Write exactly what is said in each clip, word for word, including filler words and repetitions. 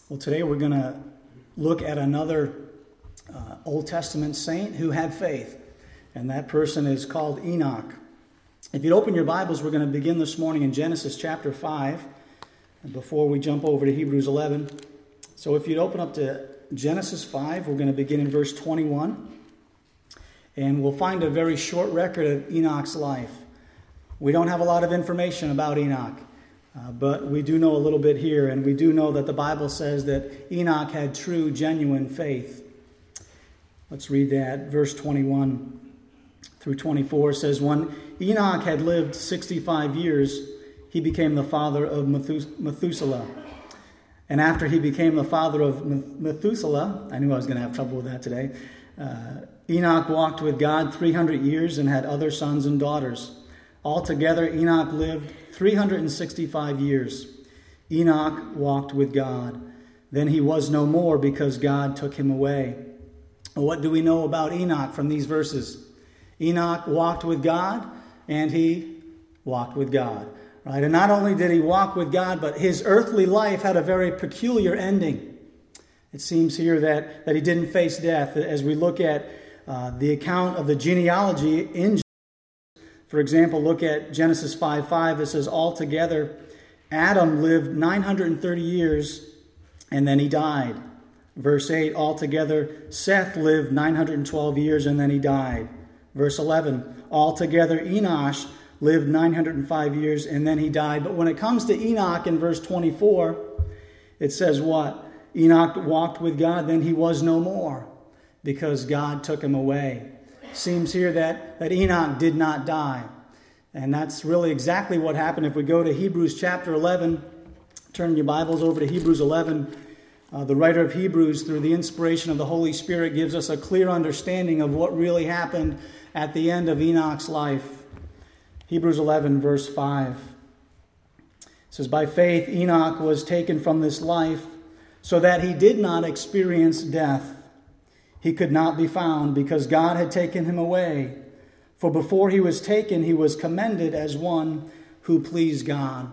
Well, today we're going to look at another uh, Old Testament saint who had faith, and that person is called Enoch. If you'd open your Bibles, we're going to begin this morning in Genesis chapter five, before we jump over to Hebrews eleven. So if you'd open up to Genesis five, we're going to begin in verse twenty-one, and we'll find a very short record of Enoch's life. We don't have a lot of information about Enoch. Uh, but we do know a little bit here, and we do know that the Bible says that Enoch had true, genuine faith. Let's read that. Verse twenty-one through twenty-four says, "When Enoch had lived sixty-five years, he became the father of Methuselah. And after he became the father of Methuselah," I knew I was going to have trouble with that today, uh, "Enoch walked with God three hundred years and had other sons and daughters. Altogether, Enoch lived three hundred sixty-five years. Enoch walked with God. Then he was no more because God took him away." Well, what do we know about Enoch from these verses? Enoch walked with God, and he walked with God. Right? And not only did he walk with God, but his earthly life had a very peculiar ending. It seems here that, that he didn't face death. As we look at uh, the account of the genealogy in For example, look at Genesis five five. It says, "Altogether, Adam lived nine hundred thirty years, and then he died." Verse eight, "Altogether, Seth lived nine hundred twelve years, and then he died." Verse eleven, "Altogether, Enosh lived nine hundred five years, and then he died." But when it comes to Enoch in verse twenty-four, it says what? Enoch walked with God, then he was no more, because God took him away. Seems here that, that Enoch did not die. And that's really exactly what happened. If we go to Hebrews chapter eleven, turn your Bibles over to Hebrews eleven, uh, the writer of Hebrews, through the inspiration of the Holy Spirit, gives us a clear understanding of what really happened at the end of Enoch's life. Hebrews eleven, verse five. It says, "By faith Enoch was taken from this life, so that he did not experience death. He could not be found because God had taken him away. For before he was taken, he was commended as one who pleased God."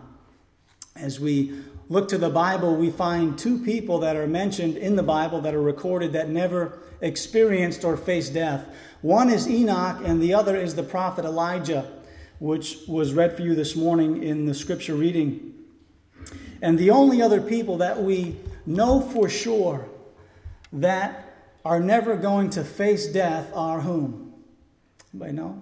As we look to the Bible, we find two people that are mentioned in the Bible that are recorded that never experienced or faced death. One is Enoch, and the other is the prophet Elijah, which was read for you this morning in the scripture reading. And the only other people that we know for sure that are never going to face death are whom? Anybody know?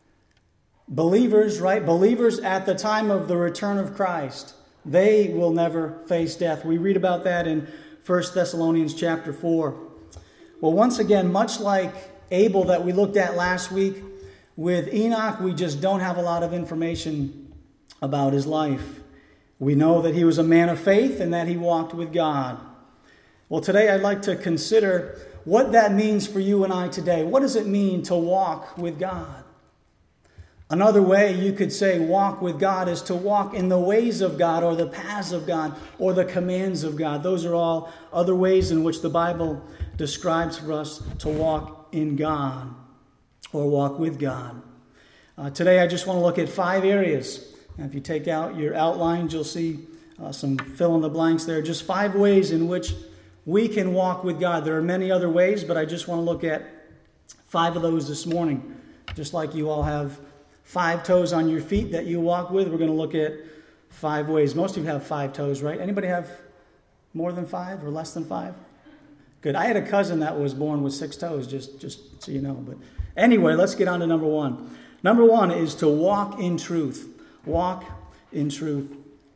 Believers, right? Believers at the time of the return of Christ. They will never face death. We read about that in First Thessalonians chapter four. Well, once again, much like Abel that we looked at last week, with Enoch, we just don't have a lot of information about his life. We know that he was a man of faith and that he walked with God. Well, today I'd like to consider what that means for you and I today. What does it mean to walk with God? Another way you could say walk with God is to walk in the ways of God, or the paths of God, or the commands of God. Those are all other ways in which the Bible describes for us to walk in God or walk with God. Uh, today I just want to look at five areas. And if you take out your outlines, you'll see uh, some fill in the blanks there. Just five ways in which we can walk with God. There are many other ways, but I just want to look at five of those this morning. Just like you all have five toes on your feet that you walk with, we're going to look at five ways. Most of you have five toes, right? Anybody have more than five or less than five? Good. I had a cousin that was born with six toes, just, just so you know. But anyway, let's get on to number one. Number one is to walk in truth. Walk in truth.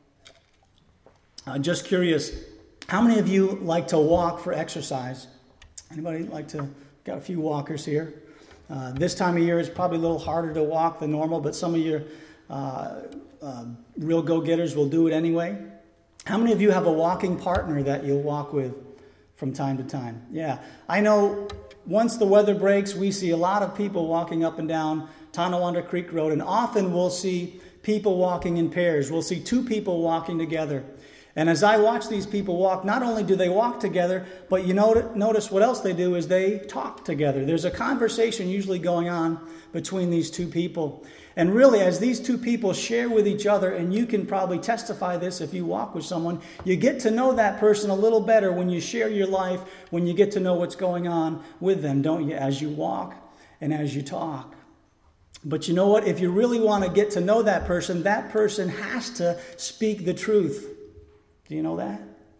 Uh, just curious, how many of you like to walk for exercise? Anybody like to? Got a few walkers here. Uh, this time of year is probably a little harder to walk than normal, but some of your uh, uh, real go-getters will do it anyway. How many of you have a walking partner that you'll walk with from time to time? Yeah, I know once the weather breaks, we see a lot of people walking up and down Tonawanda Creek Road, and often we'll see people walking in pairs. We'll see two people walking together. And as I watch these people walk, not only do they walk together, but you notice what else they do is they talk together. There's a conversation usually going on between these two people. And really, as these two people share with each other, and you can probably testify this if you walk with someone, you get to know that person a little better when you share your life, when you get to know what's going on with them, don't you, as you walk and as you talk. But you know what? If you really want to get to know that person, that person has to speak the truth. Do you know that?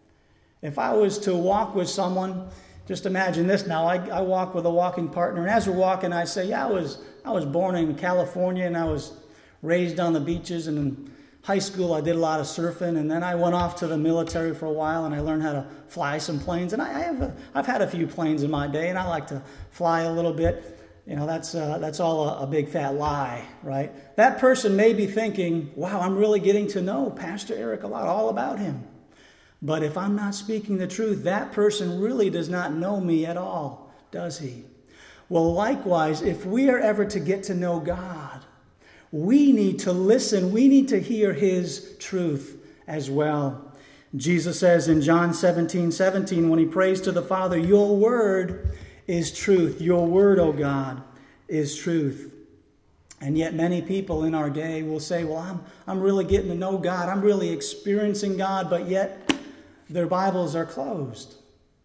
If I was to walk with someone, just imagine this now. I, I walk with a walking partner, and as we're walking, I say, yeah, I was I was born in California, and I was raised on the beaches, and in high school I did a lot of surfing, and then I went off to the military for a while, and I learned how to fly some planes. And I, I have a, I've had a few planes in my day, and I like to fly a little bit. You know, that's uh, that's all a, a big fat lie, right? That person may be thinking, wow, I'm really getting to know Pastor Eric a lot, all about him. But if I'm not speaking the truth, that person really does not know me at all, does he? Well, likewise, if we are ever to get to know God, we need to listen. We need to hear his truth as well. Jesus says in John seventeen seventeen, when he prays to the Father, your word is truth. Your word, O God, is truth. And yet many people in our day will say, well, I'm, I'm really getting to know God. I'm really experiencing God, but yet their Bibles are closed.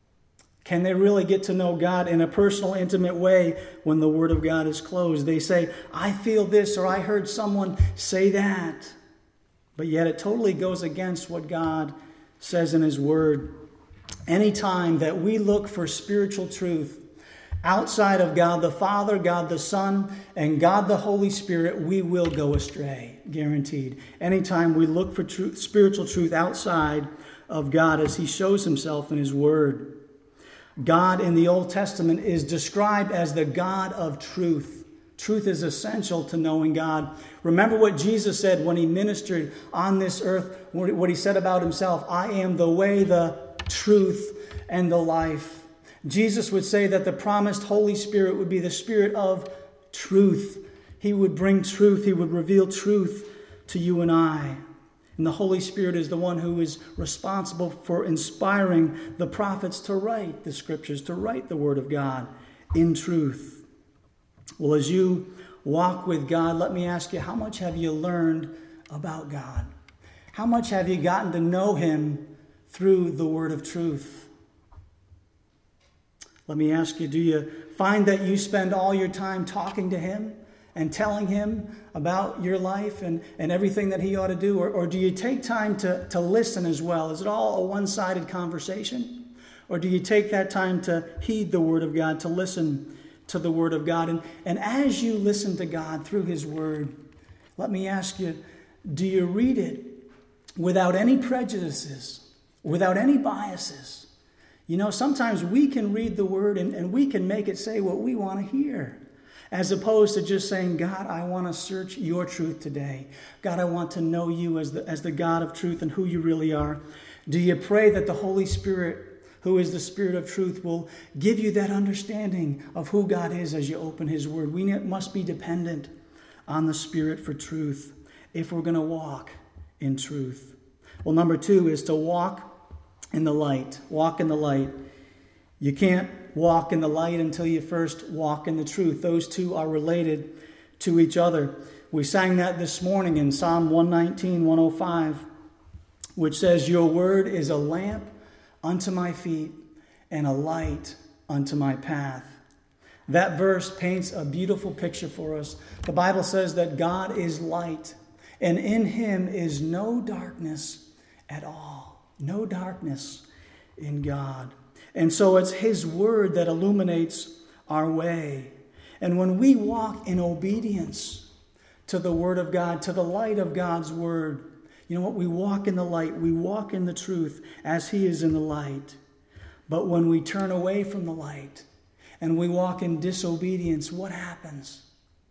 Can they really get to know God in a personal, intimate way when the Word of God is closed? They say, I feel this, or I heard someone say that. But yet it totally goes against what God says in his Word. Anytime that we look for spiritual truth outside of God the Father, God the Son, and God the Holy Spirit, we will go astray, guaranteed. Anytime we look for truth, spiritual truth outside of God as he shows himself in his word. God in the Old Testament is described as the God of truth. Truth is essential to knowing God. Remember what Jesus said when he ministered on this earth, what he said about himself, I am the way, the truth, and the life. Jesus would say that the promised Holy Spirit would be the Spirit of truth. He would bring truth. He would reveal truth to you and I. And the Holy Spirit is the one who is responsible for inspiring the prophets to write the scriptures, to write the word of God in truth. Well, as you walk with God, let me ask you, how much have you learned about God? How much have you gotten to know him through the word of truth? Let me ask you, do you find that you spend all your time talking to him and telling him about your life and, and everything that he ought to do? Or, or do you take time to, to listen as well? Is it all a one-sided conversation? Or do you take that time to heed the word of God, to listen to the word of God? And, and as you listen to God through his word, let me ask you, do you read it without any prejudices, without any biases? You know, sometimes we can read the word and, and we can make it say what we want to hear, as opposed to just saying, God, I want to search your truth today. God, I want to know you as the, as the God of truth and who you really are. Do you pray that the Holy Spirit, who is the Spirit of truth, will give you that understanding of who God is as you open his word? We must be dependent on the Spirit for truth if we're going to walk in truth. Well, number two is to walk in the light. Walk in the light. You can't walk in the light until you first walk in the truth. Those two are related to each other. We sang that this morning in Psalm one nineteen, one oh five, which says, your word is a lamp unto my feet and a light unto my path. That verse paints a beautiful picture for us. The Bible says that God is light, and in him is no darkness at all. No darkness in God. And so it's his word that illuminates our way. And when we walk in obedience to the word of God, to the light of God's word, you know what? We walk in the light. We walk in the truth as he is in the light. But when we turn away from the light and we walk in disobedience, what happens?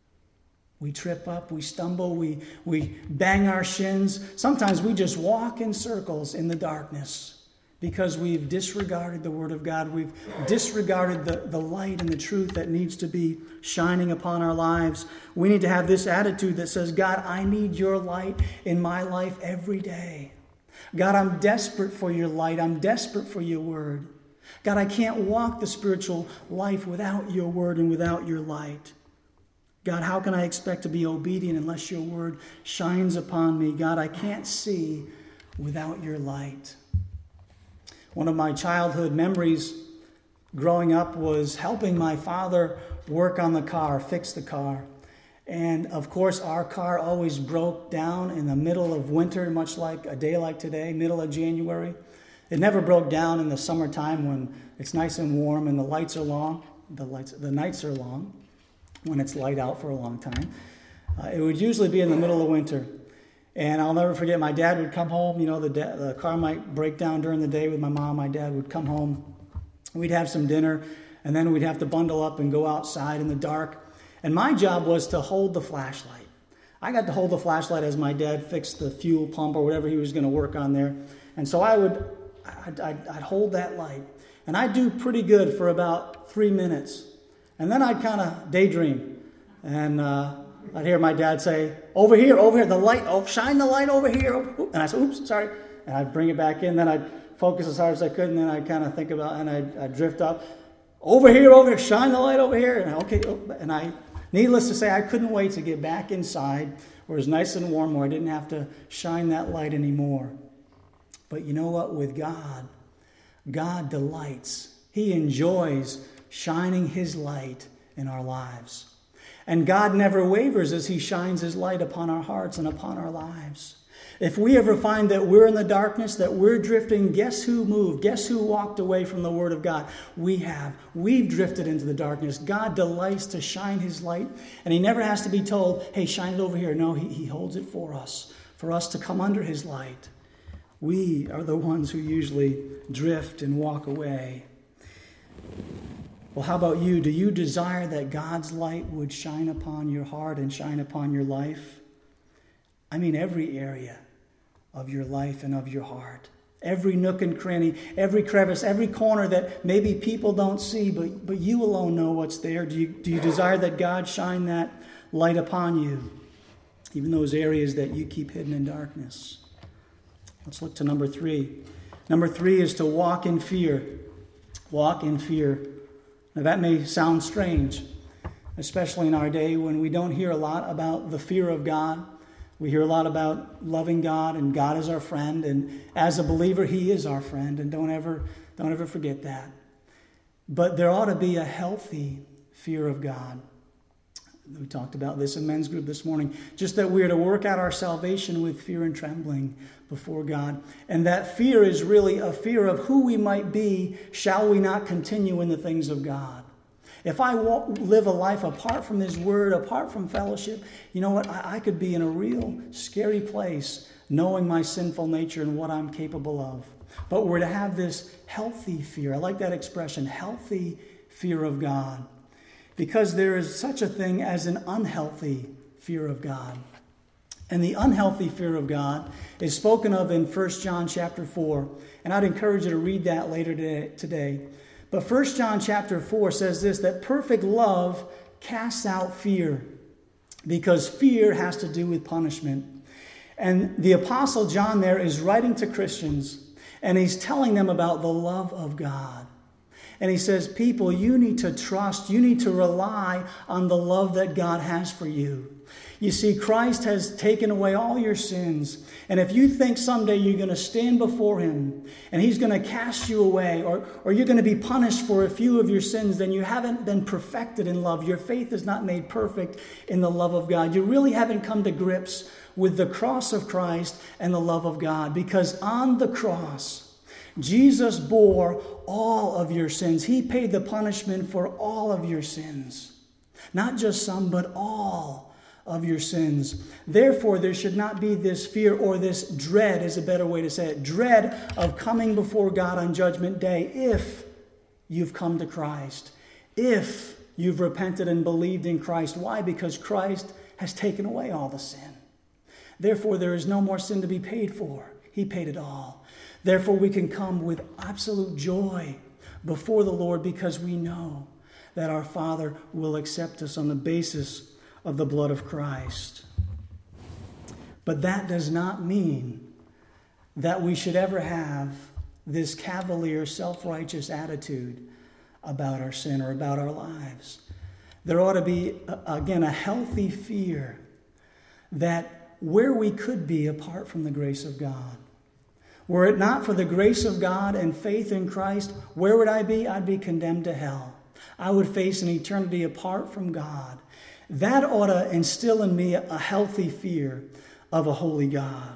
We trip up, we stumble, we, we bang our shins. Sometimes we just walk in circles in the darkness because we've disregarded the word of God. We've disregarded the, the light and the truth that needs to be shining upon our lives. We need to have this attitude that says, God, I need your light in my life every day. God, I'm desperate for your light. I'm desperate for your word. God, I can't walk the spiritual life without your word and without your light. God, how can I expect to be obedient unless your word shines upon me? God, I can't see without your light. One of my childhood memories growing up was helping my father work on the car, fix the car. And of course, our car always broke down in the middle of winter, much like a day like today, middle of January. It never broke down in the summertime when it's nice and warm and the lights are long. The lights, the nights are long when it's light out for a long time. Uh, it would usually be in the middle of winter. And I'll never forget, my dad would come home. You know, the, da- the car might break down during the day with my mom. My dad would come home. We'd have some dinner, and then we'd have to bundle up and go outside in the dark. And my job was to hold the flashlight. I got to hold the flashlight as my dad fixed the fuel pump or whatever he was going to work on there. And so I would, I'd, I'd, I'd hold that light. And I'd do pretty good for about three minutes. And then I'd kind of daydream. And uh, I'd hear my dad say, over here, over here, the light, oh, shine the light over here. And I said, oops, sorry. And I'd bring it back in. Then I'd focus as hard as I could. And then I'd kind of think about, and I'd, I'd drift up. Over here, over here, shine the light over here. And okay, and I, needless to say, I couldn't wait to get back inside where it was nice and warm, where I didn't have to shine that light anymore. But you know what? With God, God delights. He enjoys shining his light in our lives. And God never wavers as he shines his light upon our hearts and upon our lives. If we ever find that we're in the darkness, that we're drifting, guess who moved? Guess who walked away from the word of God? We have. We've drifted into the darkness. God delights to shine his light, and he never has to be told, hey, shine it over here. No, he, he holds it for us, for us to come under his light. We are the ones who usually drift and walk away. Well, how about you? Do you desire that God's light would shine upon your heart and shine upon your life? I mean, every area of your life and of your heart. Every nook and cranny, every crevice, every corner that maybe people don't see, but, but you alone know what's there. Do you, do you desire that God shine that light upon you? Even those areas that you keep hidden in darkness. Let's look to number three. Number three is to walk in fear. Walk in fear. Now that may sound strange, especially in our day when we don't hear a lot about the fear of God. We hear a lot about loving God and God is our friend, and as a believer, he is our friend, and don't ever, don't ever forget that. But there ought to be a healthy fear of God. We talked about this in men's group this morning, just that we are to work out our salvation with fear and trembling before God. And that fear is really a fear of who we might be, shall we not continue in the things of God. If I walk, live a life apart from his word, apart from fellowship, you know what? I, I could be in a real scary place knowing my sinful nature and what I'm capable of. But we're to have this healthy fear. I like that expression, healthy fear of God. Because there is such a thing as an unhealthy fear of God. And the unhealthy fear of God is spoken of in First John chapter four. And I'd encourage you to read that later today. But First John chapter four says this, that perfect love casts out fear, because fear has to do with punishment. And the Apostle John there is writing to Christians, and he's telling them about the love of God. And he says, people, you need to trust, you need to rely on the love that God has for you. You see, Christ has taken away all your sins. And if you think someday you're going to stand before him and he's going to cast you away, or, or you're going to be punished for a few of your sins, then you haven't been perfected in love. Your faith is not made perfect in the love of God. You really haven't come to grips with the cross of Christ and the love of God. Because on the cross, Jesus bore all of your sins. He paid the punishment for all of your sins. Not just some, but all of your sins. Therefore, there should not be this fear, or this dread is a better way to say it, dread of coming before God on Judgment Day if you've come to Christ, if you've repented and believed in Christ. Why? Because Christ has taken away all the sin. Therefore, there is no more sin to be paid for. He paid it all. Therefore, we can come with absolute joy before the Lord, because we know that our Father will accept us on the basis of the blood of Christ. But that does not mean that we should ever have this cavalier, self-righteous attitude about our sin or about our lives. There ought to be, again, a healthy fear that where we could be apart from the grace of God. Were it not for the grace of God and faith in Christ, where would I be? I'd be condemned to hell. I would face an eternity apart from God. That ought to instill in me a healthy fear of a holy God.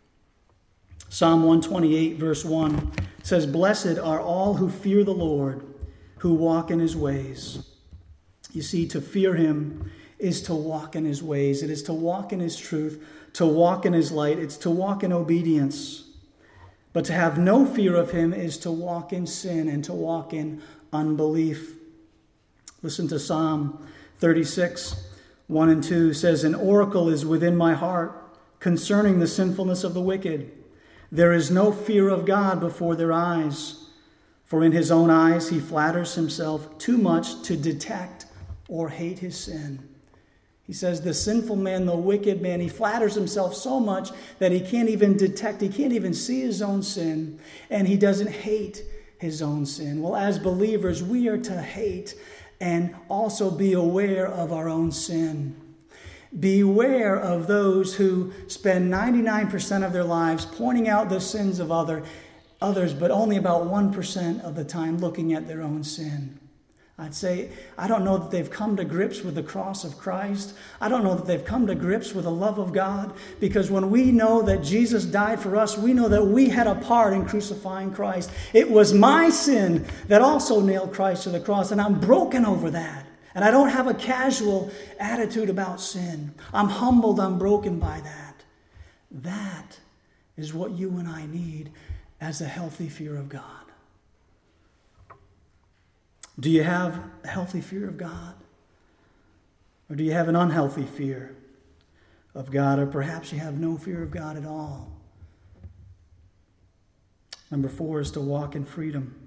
Psalm one twenty-eight, verse one says, "Blessed are all who fear the Lord, who walk in his ways." You see, to fear him is to walk in his ways. It is to walk in his truth, to walk in his light. It's to walk in obedience. But to have no fear of him is to walk in sin and to walk in unbelief. Listen to Psalm thirty-six, one and two says, "An oracle is within my heart concerning the sinfulness of the wicked. There is no fear of God before their eyes. For in his own eyes he flatters himself too much to detect or hate his sin." He says the sinful man, the wicked man, he flatters himself so much that he can't even detect, he can't even see his own sin, and he doesn't hate his own sin. Well, as believers, we are to hate and also be aware of our own sin. Beware of those who spend ninety-nine percent of their lives pointing out the sins of other, others, but only about one percent of the time looking at their own sin. I'd say, I don't know that they've come to grips with the cross of Christ. I don't know that they've come to grips with the love of God. Because when we know that Jesus died for us, we know that we had a part in crucifying Christ. It was my sin that also nailed Christ to the cross, and I'm broken over that. And I don't have a casual attitude about sin. I'm humbled, I'm broken by that. That is what you and I need as a healthy fear of God. Do you have a healthy fear of God? Or do you have an unhealthy fear of God? Or perhaps you have no fear of God at all? Number four is to walk in freedom.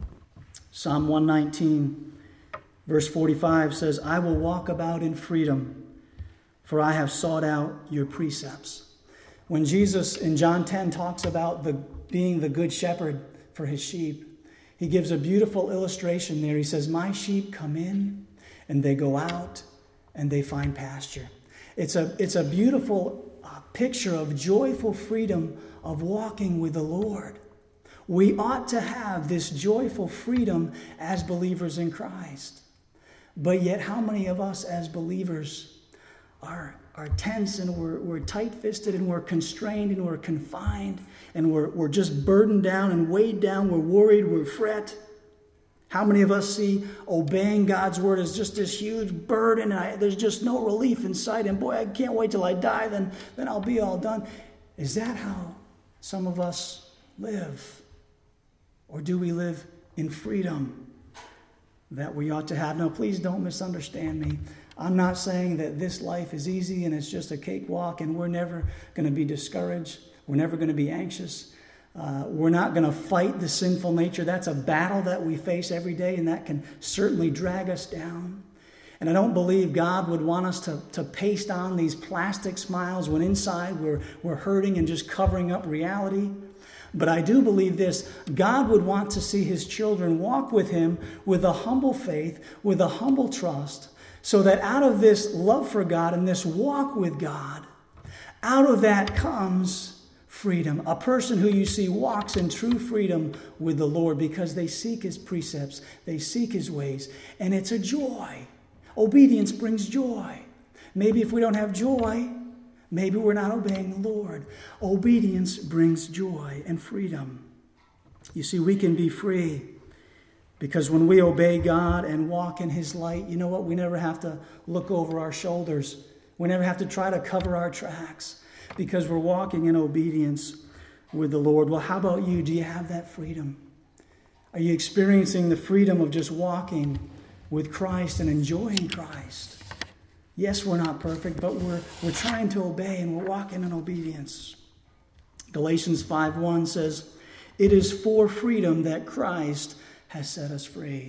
Psalm one nineteen, verse forty-five says, "I will walk about in freedom, for I have sought out your precepts." When Jesus in John ten talks about the being the good shepherd for his sheep, he gives a beautiful illustration there. He says, "My sheep come in and they go out and they find pasture." It's a, it's a beautiful uh, picture of joyful freedom of walking with the Lord. We ought to have this joyful freedom as believers in Christ. But yet, how many of us as believers are, are tense and we're, we're tight-fisted and we're constrained and we're confined and we're, we're just burdened down and weighed down. We're worried, we're fret. How many of us see obeying God's word as just this huge burden and I, there's just no relief in sight, and boy, I can't wait till I die, then, then I'll be all done. Is that how some of us live? Or do we live in freedom that we ought to have? No, please don't misunderstand me. I'm not saying that this life is easy and it's just a cakewalk and we're never going to be discouraged. We're never going to be anxious. Uh, we're not going to fight the sinful nature. That's a battle that we face every day, and that can certainly drag us down. And I don't believe God would want us to, to paste on these plastic smiles when inside we're, we're hurting and just covering up reality. But I do believe this: God would want to see his children walk with him with a humble faith, with a humble trust, so that out of this love for God and this walk with God, out of that comes freedom. A person who you see walks in true freedom with the Lord because they seek his precepts, they seek his ways, and it's a joy. Obedience brings joy. Maybe if we don't have joy, maybe we're not obeying the Lord. Obedience brings joy and freedom. You see, we can be free because when we obey God and walk in his light, you know what? We never have to look over our shoulders. We never have to try to cover our tracks because we're walking in obedience with the Lord. Well, how about you? Do you have that freedom? Are you experiencing the freedom of just walking with Christ and enjoying Christ? Yes, we're not perfect, but we're, we're trying to obey and we're walking in obedience. Galatians five one says, "It is for freedom that Christ has set us free."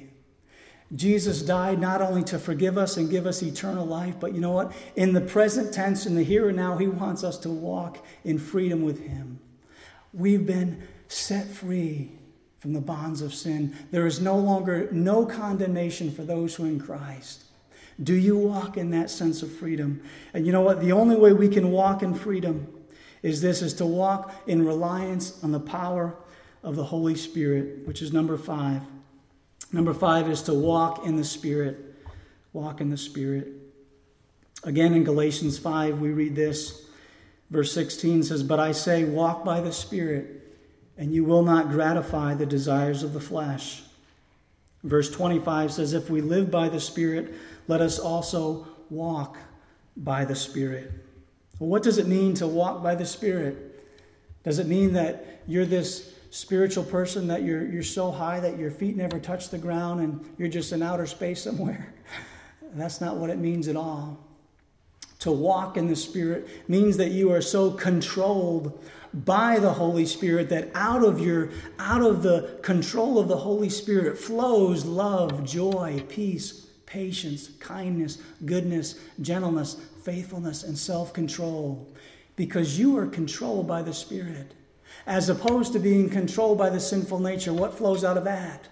Jesus died not only to forgive us and give us eternal life, but you know what? In the present tense, in the here and now, he wants us to walk in freedom with him. We've been set free from the bonds of sin. There is no longer no condemnation for those who are in Christ. Do you walk in that sense of freedom? And you know what? The only way we can walk in freedom is this, is to walk in reliance on the power of the Holy Spirit, which is number five. Number five is to walk in the Spirit. Walk in the Spirit. Again, in Galatians five, we read this. Verse sixteen says, "But I say, walk by the Spirit, and you will not gratify the desires of the flesh." Verse twenty-five says, "If we live by the Spirit, let us also walk by the Spirit." Well, what does it mean to walk by the Spirit? Does it mean that you're this spiritual person, that you're you're so high that your feet never touch the ground and you're just in outer space somewhere? That's not what it means at all. To walk in the Spirit means that you are so controlled by the Holy Spirit that out of your out of the control of the Holy Spirit flows love, joy, peace, patience, kindness, goodness, gentleness, faithfulness, and self-control. Because you are controlled by the Spirit. As opposed to being controlled by the sinful nature, what flows out of that?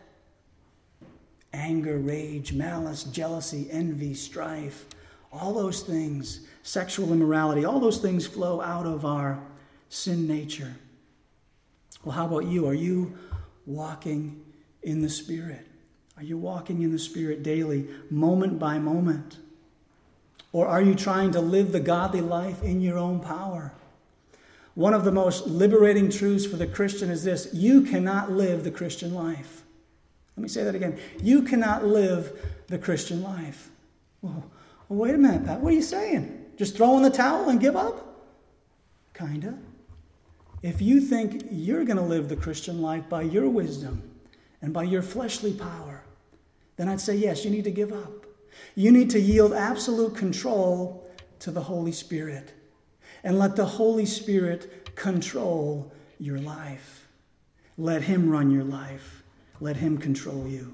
Anger, rage, malice, jealousy, envy, strife. All those things, sexual immorality, all those things flow out of our sin nature. Well, how about you? Are you walking in the Spirit? Are you walking in the Spirit daily, moment by moment? Or are you trying to live the godly life in your own power? One of the most liberating truths for the Christian is this: you cannot live the Christian life. Let me say that again. You cannot live the Christian life. Well, well wait a minute, Pat. What are you saying? Just throw in the towel and give up? Kinda. If you think you're going to live the Christian life by your wisdom and by your fleshly power, then I'd say yes, you need to give up. You need to yield absolute control to the Holy Spirit and let the Holy Spirit control your life. Let Him run your life. Let Him control you.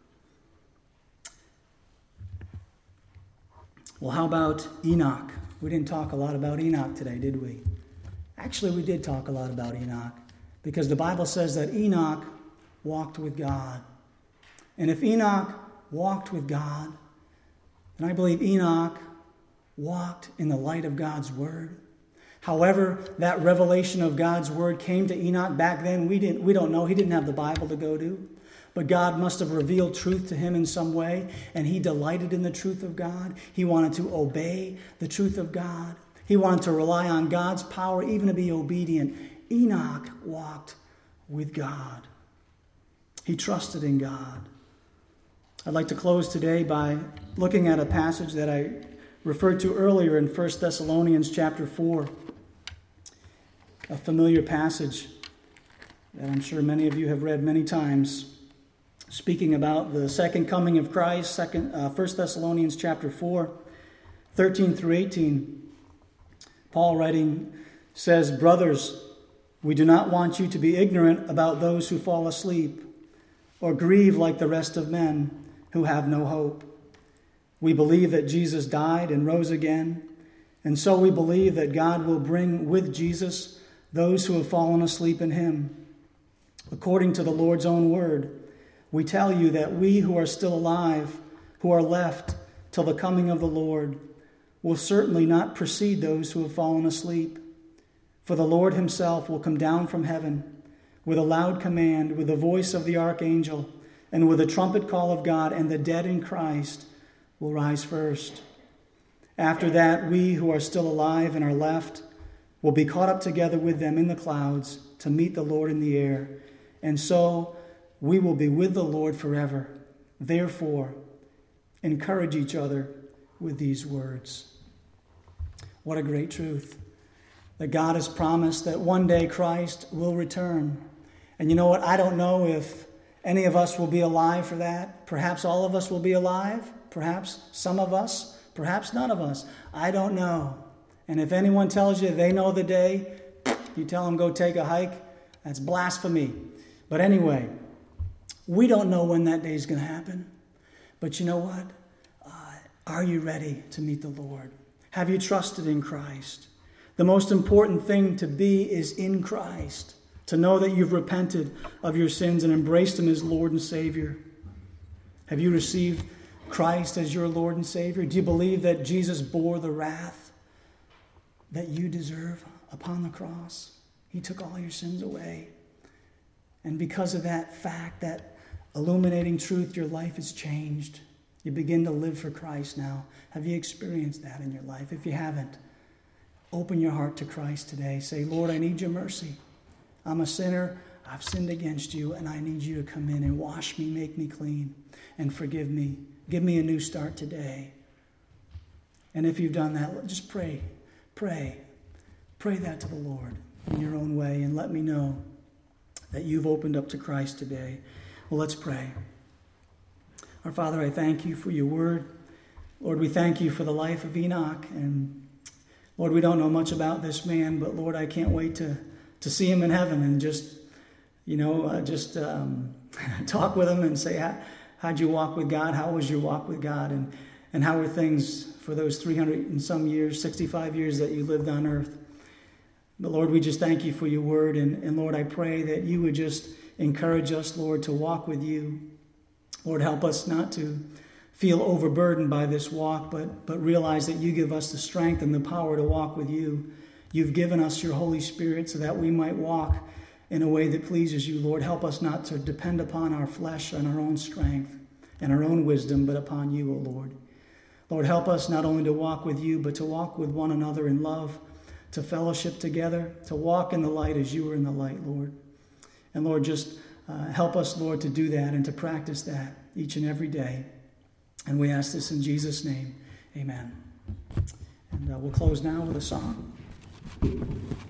Well, how about Enoch? We didn't talk a lot about Enoch today, did we? Actually, we did talk a lot about Enoch because the Bible says that Enoch walked with God. And if Enoch walked with God, then I believe Enoch walked in the light of God's Word. However, that revelation of God's Word came to Enoch back then, we didn't we don't know. He didn't have the Bible to go to. But God must have revealed truth to him in some way, and he delighted in the truth of God. He wanted to obey the truth of God. He wanted to rely on God's power, even to be obedient. Enoch walked with God. He trusted in God. I'd like to close today by looking at a passage that I referred to earlier in First Thessalonians chapter four. A familiar passage that I'm sure many of you have read many times, speaking about the second coming of Christ. Second, uh, First Thessalonians chapter four, thirteen through eighteen. Paul writing says, "Brothers, we do not want you to be ignorant about those who fall asleep, or grieve like the rest of men who have no hope. We believe that Jesus died and rose again, and so we believe that God will bring with Jesus those who have fallen asleep in him. According to the Lord's own word, we tell you that we who are still alive, who are left till the coming of the Lord, will certainly not precede those who have fallen asleep. For the Lord himself will come down from heaven with a loud command, with the voice of the archangel, and with a trumpet call of God, and the dead in Christ will rise first. After that, we who are still alive and are left will be caught up together with them in the clouds to meet the Lord in the air, and so we will be with the Lord forever. Therefore, encourage each other with these words." What a great truth. That God has promised that one day Christ will return. And you know what? I don't know if any of us will be alive for that. Perhaps all of us will be alive. Perhaps some of us. Perhaps none of us. I don't know. And if anyone tells you they know the day, you tell them go take a hike. That's blasphemy. But anyway, we don't know when that day is going to happen. But you know what? Uh, are you ready to meet the Lord? Have you trusted in Christ? The most important thing to be is in Christ. to know that you've repented of your sins and embraced him as Lord and Savior? Have you received Christ as your Lord and Savior? Do you believe that Jesus bore the wrath that you deserve upon the cross? He took all your sins away. And because of that fact, that illuminating truth, your life has changed. You begin to live for Christ now. Have you experienced that in your life? If you haven't, open your heart to Christ today. Say, Lord, I need your mercy. I'm a sinner. I've sinned against you, and I need you to come in and wash me, make me clean, and forgive me. Give me a new start today. And if you've done that, just pray. Pray. Pray that to the Lord in your own way, and let me know that you've opened up to Christ today. Well, let's pray. Our Father, I thank you for your word. Lord, we thank you for the life of Enoch. And Lord, we don't know much about this man, but Lord, I can't wait to, to see him in heaven and just, you know, uh, just um, talk with him and say, How, how'd you walk with God? How was your walk with God? And, and how were things for those three hundred and some years, sixty-five years that you lived on earth? But Lord, we just thank you for your word. And, and Lord, I pray that you would just encourage us, Lord, to walk with you. Lord, help us not to feel overburdened by this walk, but, but realize that you give us the strength and the power to walk with you. You've given us your Holy Spirit so that we might walk in a way that pleases you, Lord. Help us not to depend upon our flesh and our own strength and our own wisdom, but upon you, O Lord. Lord, help us not only to walk with you, but to walk with one another in love, to fellowship together, to walk in the light as you are in the light, Lord. And Lord, just uh, help us, Lord, to do that and to practice that each and every day. And we ask this in Jesus' name. Amen. And uh, we'll close now with a song.